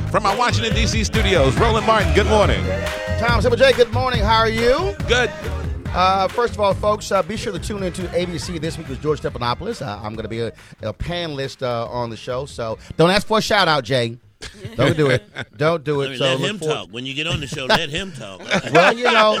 From our Washington, D.C. studios, Roland Martin, good morning. Tom Simple J, good morning. How are you? Good. First of all, folks, be sure to tune into ABC this week with George Stephanopoulos. I'm going to be a panelist on the show, so don't ask for a shout-out, Jay. Don't do it. Don't do it. Let him talk. When you get on the show, let him talk. Well,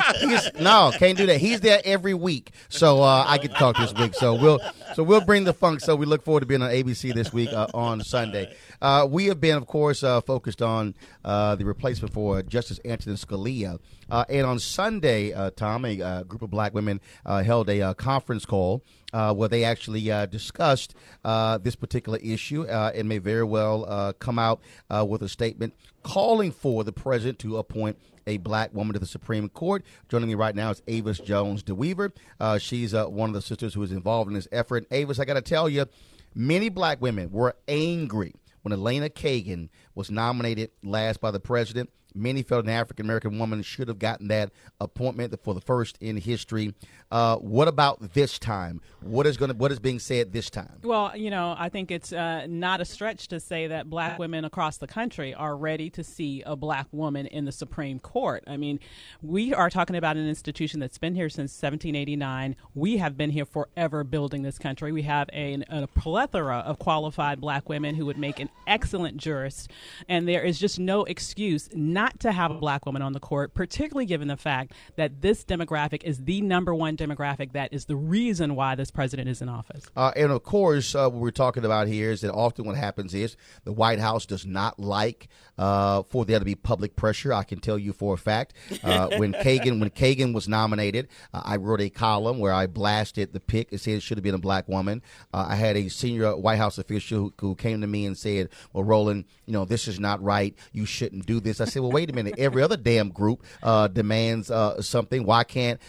can't do that. He's there every week, so I get to talk this week. So we'll bring the funk. So we look forward to being on ABC this week on Sunday. We have been, of course, focused on the replacement for Justice Antonin Scalia. And on Sunday, Tom, a group of black women held a conference call where they actually discussed this particular issue and may very well come out with a statement calling for the president to appoint a black woman to the Supreme Court. Joining me right now is Avis Jones DeWeaver. She's one of the sisters who is involved in this effort. Avis, I got to tell you, many black women were angry when Elena Kagan was nominated last by the president. Many felt an African-American woman should have gotten that appointment for the first in history. What about this time? What is being said this time? Well, I think it's not a stretch to say that black women across the country are ready to see a black woman in the Supreme Court. I mean, we are talking about an institution that's been here since 1789. We have been here forever building this country. We have a plethora of qualified black women who would make an excellent jurist, and there is just no excuse not to have a black woman on the court, particularly given the fact that this demographic is the number one demographic that is the reason why this president is in office. And of course, what we're talking about here is that often what happens is the White House does not like for there to be public pressure. I can tell you for a fact, when Kagan was nominated, I wrote a column where I blasted the pick. It said it should have been a black woman. I had a senior White House official who came to me and said, well, Roland, this is not right. You shouldn't do this. I said, well, wait a minute. Every other damn group demands something. Why can't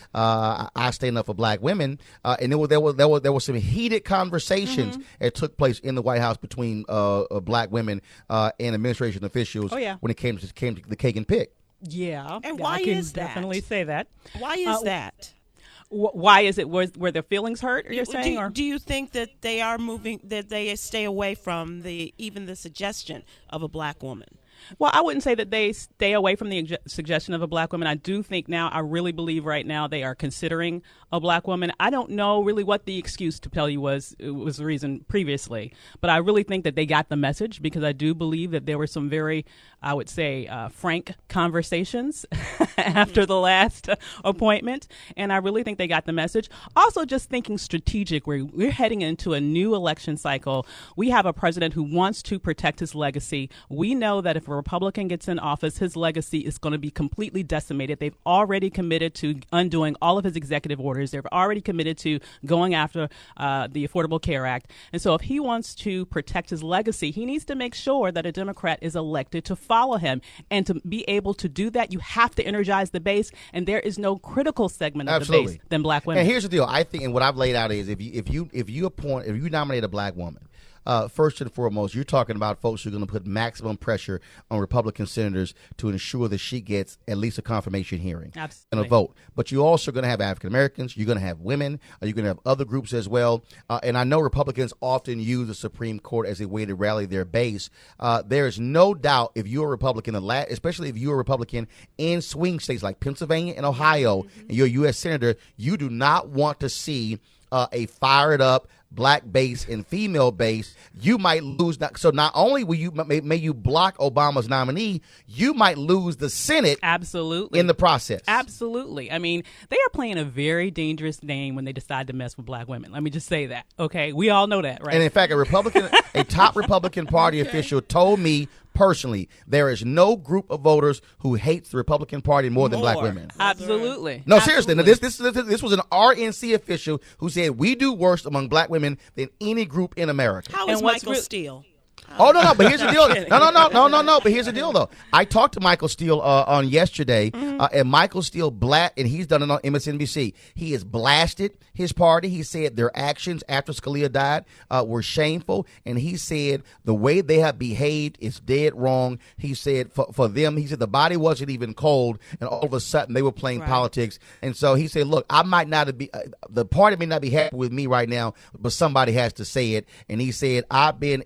I stand up for black women? And there were some heated conversations that took place in the White House between black women and administration officials when it came to the Kagan pick. Yeah. And why I can is that? definitely say that. Why is that? Why is it? Were their feelings hurt? You're saying, do you think that they are moving? That they stay away from even the suggestion of a black woman? Well, I wouldn't say that they stay away from the suggestion of a black woman. I do think now, I really believe right now they are considering a black woman. I don't know really what the excuse to tell you was the reason previously, but I really think that they got the message, because I do believe that there were some very, I would say, frank conversations after the last appointment, and I really think they got the message. Also, just thinking strategic, we're heading into a new election cycle. We have a president who wants to protect his legacy. We know that if a Republican gets in office, his legacy is going to be completely decimated. They've already committed to undoing all of his executive orders. They've already committed to going after the Affordable Care Act. And so if he wants to protect his legacy, he needs to make sure that a Democrat is elected to follow him. And to be able to do that, you have to energize the base. And there is no critical segment of the base than black women. And here's the deal. I think, and what I've laid out is if you nominate a black woman, first and foremost, you're talking about folks who are going to put maximum pressure on Republican senators to ensure that she gets at least a confirmation hearing and a vote. But you're also going to have African Americans. You're going to have women. You're going to have other groups as well. And I know Republicans often use the Supreme Court as a way to rally their base. There is no doubt if you're a Republican, especially if you're a Republican in swing states like Pennsylvania and Ohio, and you're a U.S. senator, you do not want to see a fired up black base and female base. You might lose. So not only will you may you block Obama's nominee, you might lose the Senate. Absolutely. In the process. Absolutely. I mean, they are playing a very dangerous game when they decide to mess with black women. Let me just say that. Okay, we all know that, right? And in fact, a top Republican Party official told me personally, there is no group of voters who hates the Republican Party more than black women. Absolutely. No, seriously. Now, this was an RNC official who said we do worse among black women than any group in America. How is Michael Steele? Oh, no, but here's the deal. No, but here's the deal, though. I talked to Michael Steele on yesterday, and Michael Steele and he's done it on MSNBC. He is blasted. his party. He said their actions after Scalia died were shameful, and he said the way they have behaved is dead wrong. He said for them, he said the body wasn't even cold, and all of a sudden they were playing politics. And so he said, look, I might not be, the party may not be happy with me right now, but somebody has to say it. And he said, I've been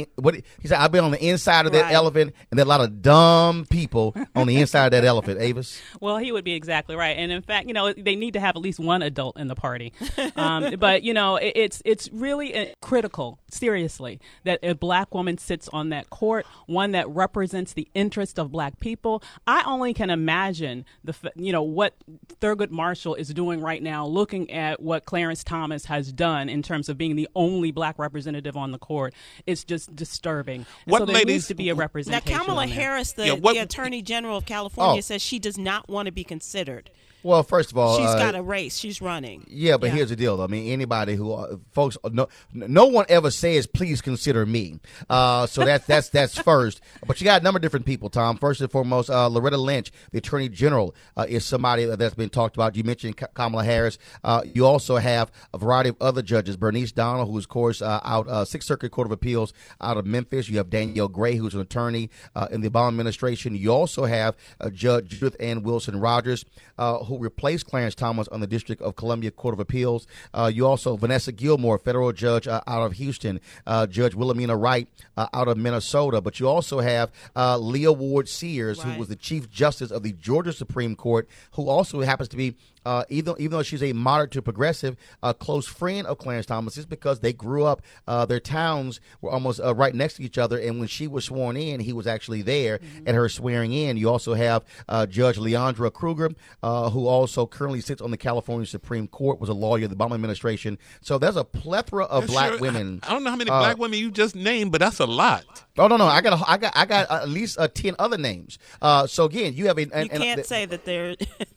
I've been on the inside of that elephant, and there are a lot of dumb people on the inside of that elephant. Avis? Well, he would be exactly right. And in fact, they need to have at least one adult in the party. But, it's really critical, seriously, that a black woman sits on that court, one that represents the interest of black people. I only can imagine what Thurgood Marshall is doing right now, looking at what Clarence Thomas has done in terms of being the only black representative on the court. It's just disturbing. So there needs to be a representation. Now, Kamala Harris, the Attorney General of California, says she does not want to be considered. Well, first of all, she's got a race. She's running. Yeah, but here's the deal. I mean, anybody who folks, no one ever says, "Please consider me." So that's first. But you got a number of different people, Tom. First and foremost, Loretta Lynch, the Attorney General, is somebody that's been talked about. You mentioned Kamala Harris. You also have a variety of other judges. Bernice Donald, who's of course out Sixth Circuit Court of Appeals out of Memphis. You have Danielle Gray, who's an attorney in the Obama administration. You also have Judge Judith Ann Wilson Rogers, who replaced Clarence Thomas on the District of Columbia Court of Appeals. You also Vanessa Gilmore, federal judge out of Houston, Judge Wilhelmina Wright out of Minnesota. But you also have Leah Ward Sears, who was the Chief Justice of the Georgia Supreme Court, who also happens to be even though she's a moderate to progressive, close friend of Clarence Thomas, just because they grew up, their towns were almost right next to each other. And when she was sworn in, he was actually there at her swearing in. You also have Judge Leandra Kruger, who also currently sits on the California Supreme Court, was a lawyer in the Obama administration. So there's a plethora of black women. I don't know how many black women you just named, but that's a lot. Oh no! I got at least 10 other names. So again, you have you can't say that they're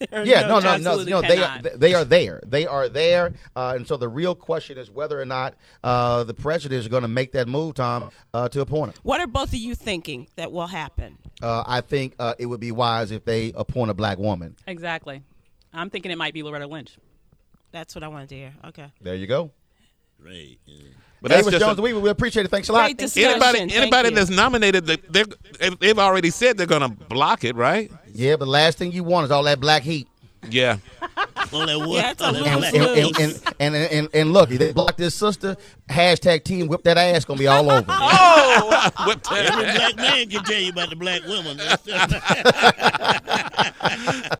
no. They are there, and so the real question is whether or not the president is going to make that move, Tom, to appoint him. What are both of you thinking that will happen? I think it would be wise if they appoint a black woman. Exactly. I'm thinking it might be Loretta Lynch. That's what I wanted to hear. Okay. There you go. Great. Yeah. But that's Davis just Jones, we appreciate it. Thanks a lot. Anybody that's nominated, they've already said they're going to block it, right? Yeah, but the last thing you want is all that black heat. Yeah. All that wood. And look, if they block this sister, hashtag team whip that ass gonna be all over. Whip that. Every black man can tell you about the black woman.